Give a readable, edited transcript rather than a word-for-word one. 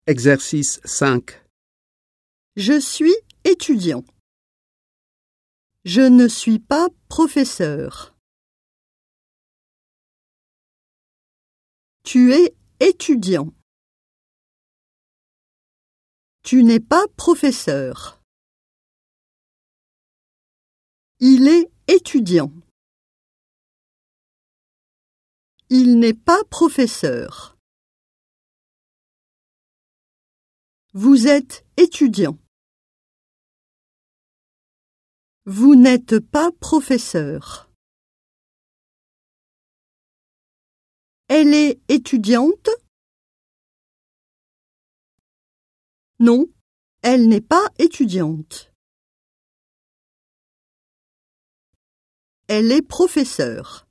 Exercice 5. Je suis étudiant. Je ne suis pas professeur. Tu es étudiant. Tu n'es pas professeur. Il est étudiant. Il n'est pas professeur. Vous êtes étudiant. Vous n'êtes pas professeur. Elle est étudiante? Non, elle n'est pas étudiante. Elle est professeure.